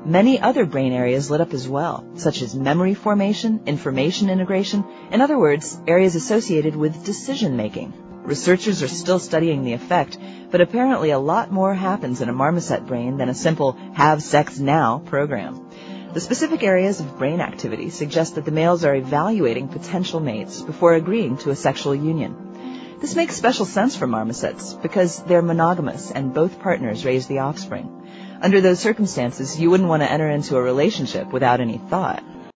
Many other brain areas lit up as well, such as memory formation, information integration, in other words, areas associated with decision-making. Researchers are still studying the effect, but apparently a lot more happens in a marmoset brain than a simple have sex now program. The specific areas of brain activity suggest that the males are evaluating potential mates before agreeing to a sexual union. This makes special sense for marmosets because they're monogamous and both partners raise the offspring. Under those circumstances, you wouldn't want to enter into a relationship without any thought.